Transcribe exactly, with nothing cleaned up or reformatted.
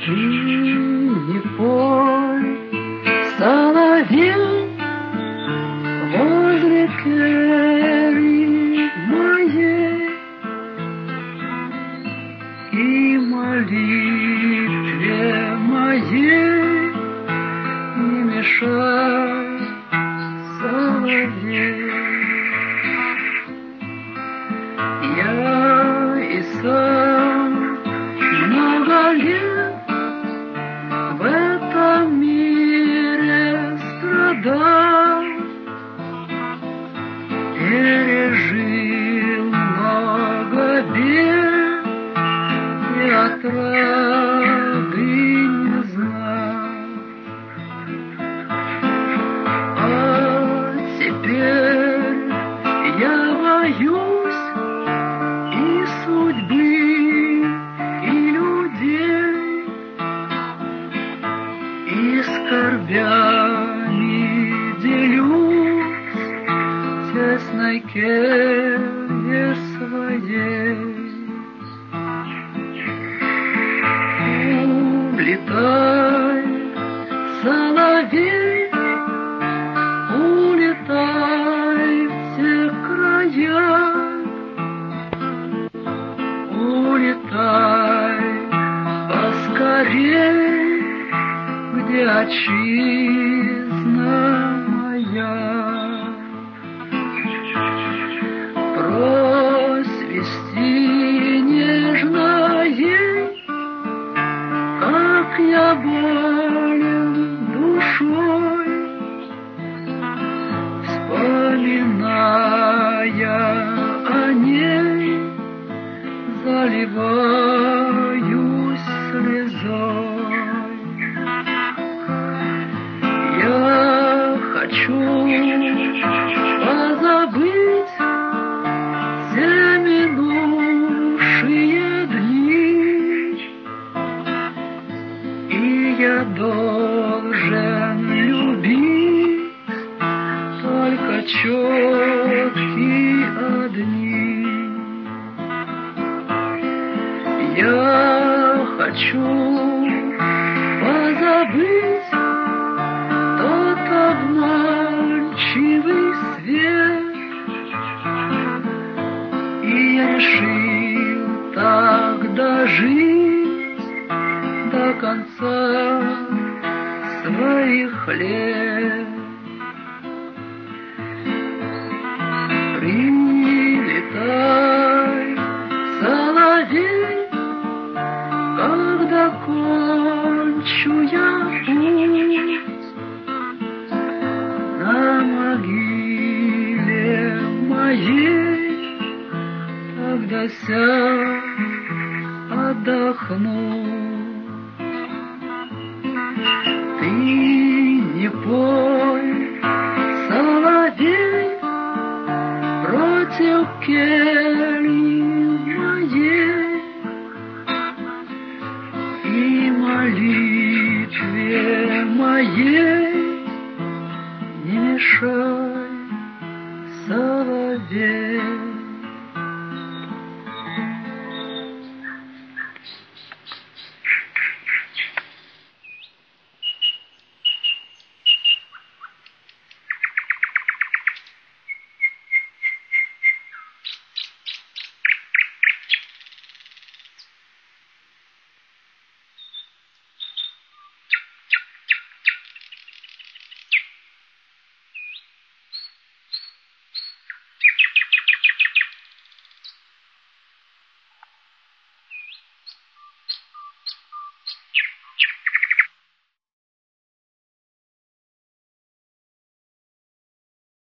Ты не пой, соловей, возле кели моей, и молитве моей не мешай, соловей. Я и сам много лет в этом мире страдал, пережил много бед и отрады не знал. А теперь я боюсь и судьбы, и людей, и скорбями делюсь тесной келье своей. Улетай, соловей, улетай в те края, улетай поскорей, где отчизна моя. Просвисти нежно ей, как я болен душой, вспоминая о ней, заливаюсь слезой. Я хочу позабыть все минувшие дни, и я должен любить только четки одни. Я хочу позабыть тот обманчивый свет, и я решил так дожить до конца своих лет. Прилетай, соловей, когда кончу я путь, на могиле моей тогда сядь отдохнуть. Ты не пой, соловей, против кельи моей, и молитве моей не мешай, соловей.